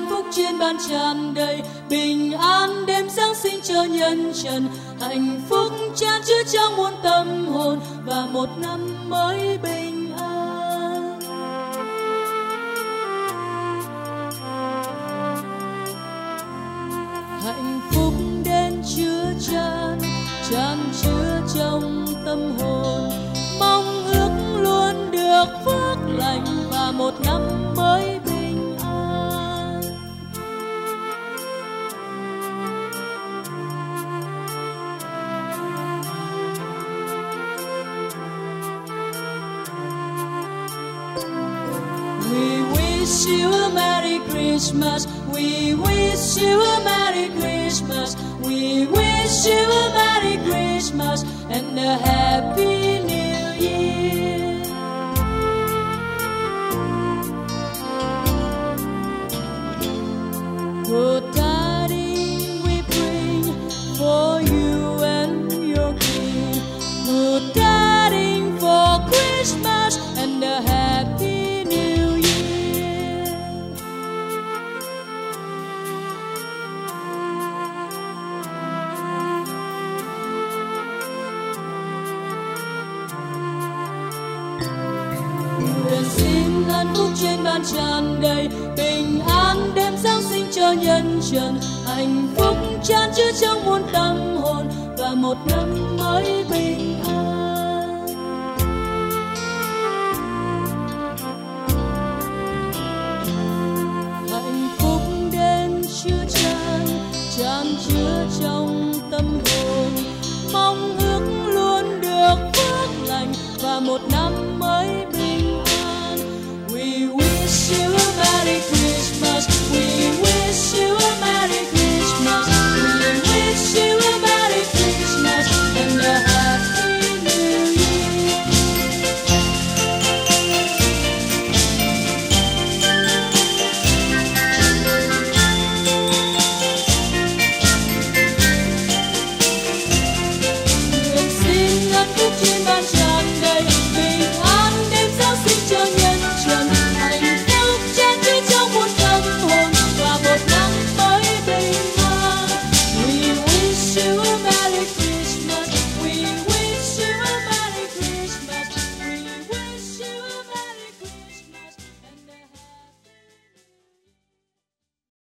hạnh phúc trên ban tràn đầy, bình an đêm Giáng sinh cho nhân trần, hạnh phúc chan chứa trong muôn tâm hồn và một năm mới bình an. Hạnh phúc đến chứa chan chứa trong tâm hồn, mong ước luôn được phước lành và một năm mới bình an. We wish you a Merry Christmas. We wish you a Merry Christmas. We wish you a Merry Christmas and a Happy New Year. Good tidings we bring for you and your King. Good tidings for Christmas and a Happy New Year. Nguyện xin hạnh phúc trên ban tràn đầy, bình an đêm Giáng sinh cho nhân trần, hạnh phúc chan chứa trong muôn tâm hồn và một năm mới bình an.